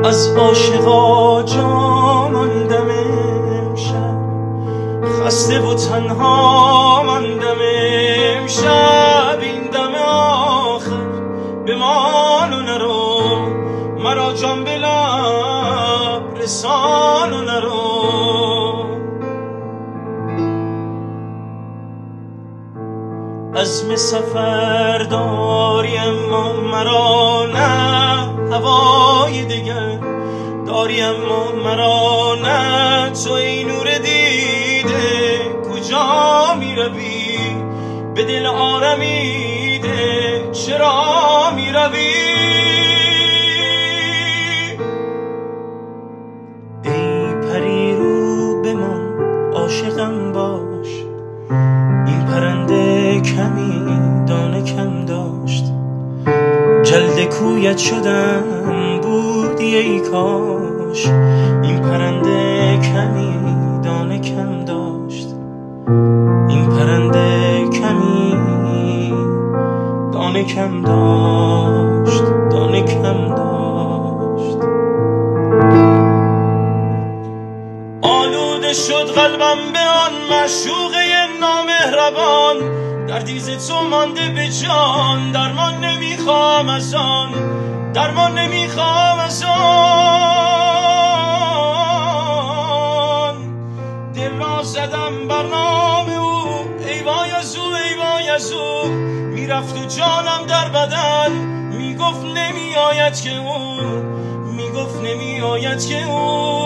از عاشقا جا ماندم امشب، خسته و تنها ماندم امشب. این دم آخر بمان و نرو، مرا جان به لب رسان و نرو. عزم سفر داری اما مرا نه، هوای دگر داری اما مرا نه. تو ای نور دیده کجا می روی؟ به دل آرمیده چرا می روی؟ ای پری رو بمان عاشقم باش، این پرنده کمی دانه کم داشت. جلد کویت شدم بودی ای کاش، این پرنده کمی دانه کم داشت. این پرنده کمی دانه کم داشت، دانه کم داشت. آلوده شد قلبم به آن معشوقه نامهربان، دردیز تو مانده به جان. درمان نمیخوام از آن، درمان نمیخوام از آن. دل را زدم بر نام او، ای وای از او، ای وای از او. میرفت و جانم در بدن، میگفت نمیآید که او، میگفت نمیآید که او.